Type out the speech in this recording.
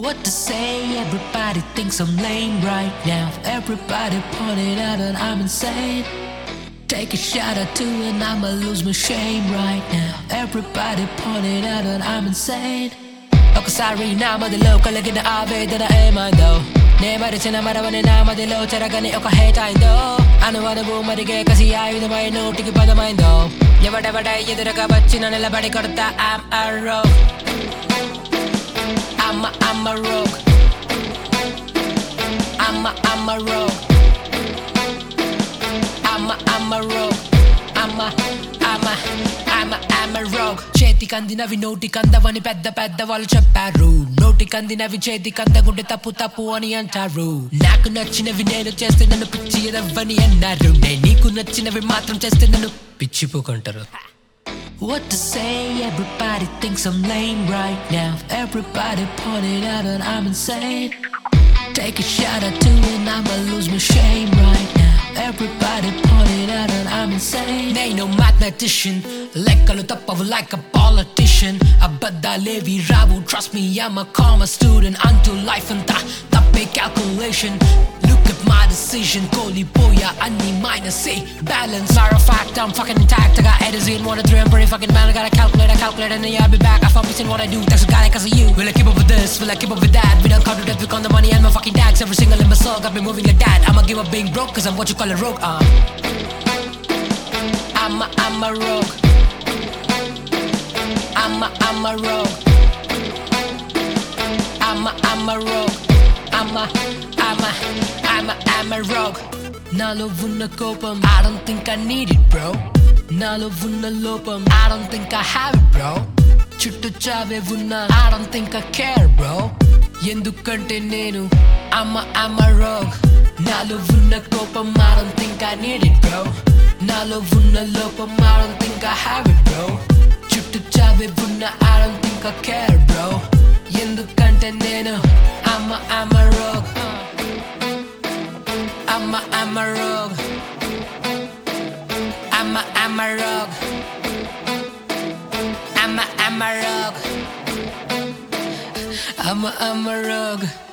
What to say? Everybody thinks I'm lame right now. Everybody pointing out that I'm insane. Take a shot or two and I'ma lose my shame right now. Everybody pointing out that I'm insane. ఒకసారి నా మదిలో కలిగిన ఆవేదన ఏమైందో, నే మరిచిన మరవని నా మదిలో చెరగని ఒక హేట్ అయిందో. అనువనువు మరిగే కసి ఆయుధమై నోటికి పదమైందో. ఎవడెవడై ఎదురుగా వచ్చిన నిలబడి కొడతా I'm a rogue. I'm a rogue. I'm a rogue. I'm a rogue. I'm a rogue. చేతికి అందినవి నోటికి అందవని పెద్ద పెద్ద వాళ్ళు చెప్పారు. నోటికి అందినవి చేతికి అందకుంటే తప్పు తప్పు అని అంటారు. నాకు నచ్చినవి నేను చేస్తే నన్ను పిచ్చి ఎదవ్వని అన్నారు. నీకు నచ్చినవి మాత్రం చేస్తే నన్ను పిచ్చిపోకుంటారు. What to say? Everybody thinks I'm lame right now. Everybody pointing out that I'm insane. Take a shot or two and I'ma lose my shame right now. Everybody pointing out that I'm insane. Ain't no mathematician, లెక్కలు తప్పవు like a politician. అబద్ధాలేవి Rao, trust me I'm a karma student. Until life అంతా తప్పే calculation. Look at my decision, కోలిపోయా అన్ని minus say balance. Matter of fact I'm fucking intact. I got A to Z and 1 to 3. I'm pretty fucking man. I gotta calculate and then yeah I'll be back. I focus in what I do, that's a guy cause of you. Will I keep up with this? Will I keep up with that? We done cut to death, we on the money and my fucking tax. Every single in my soul, I've been moving like that. I'ma give up being broke cause I'm what you call a rogue. I'm a rogue. I'm a rogue. I'm a rogue. I'm a rogue. నాలో ఉన్న కోపం I don't think I need it bro. నాలో ఉన్న లోపం I don't think I have it bro. చుట్టూ చావే ఉన్నా I don't think I care bro. ఎందుకంటే నేను I'm a rogue. నాలో ఉన్న కోపం I don't think I need it bro. నాలో ఉన్న లోపం I don't think I have it bro. చుట్టూ చావే ఉన్నా I don't think I care bro. ఎందుకంటే నేను I'm a rogue. I'm a rogue. I'm a rogue. I'm a rogue. I'm a rogue.